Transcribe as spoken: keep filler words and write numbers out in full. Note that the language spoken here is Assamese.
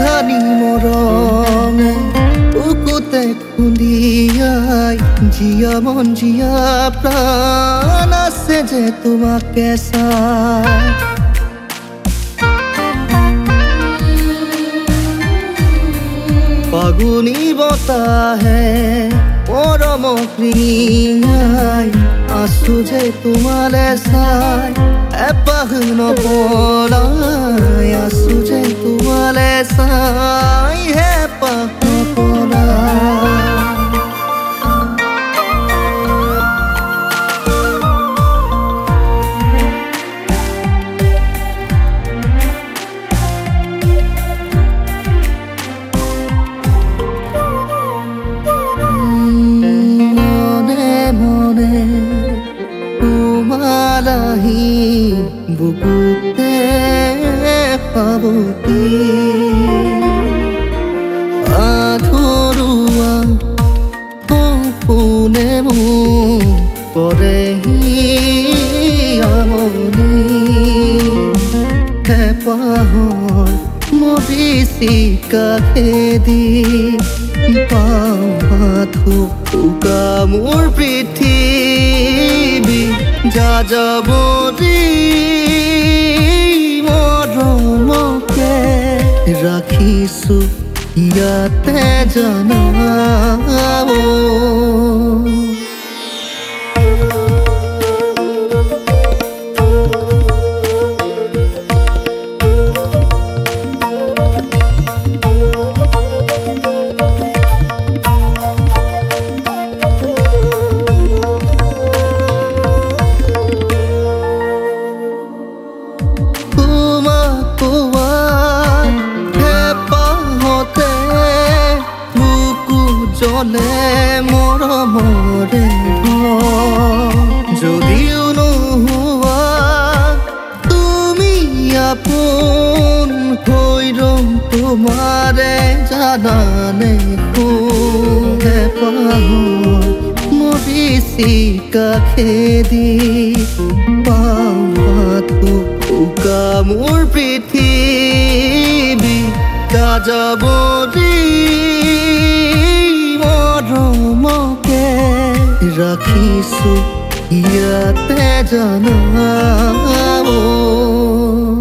ধানি মৰমে বুকুতে খুন্দিয়াই জিয়া মন জিয়া প্ৰাণ আছে যে তোমাকে চাই ফাগুনী বতাহে মৰম ক্ৰিয়াই আছো যে তোমালে চাই এপাহ নপলাই আছো যে তোমালে চাই হেপাহ নপলাই তোমালাহি বুকুতে পাবতি আধৰুৱা সপোনে মোক কৰেহি আমনি হেঁপাহৰ মৰিচিকা খেদি পাথো উকা মোৰ পৃথিৱী যাযাবৰী মৰমকে ৰাখিছো ইয়াতে জনাব জলে মৰমৰে যদিও নোহোৱা তুমি আপোন হৈ ৰম তোমাৰে জানানে হেঁপাহৰ মৰিচিকা খেদি পাথো উকা মোৰ পৃথিৱী যাযাবৰী মৰমকে ৰাখিছো ইয়াতে জনাব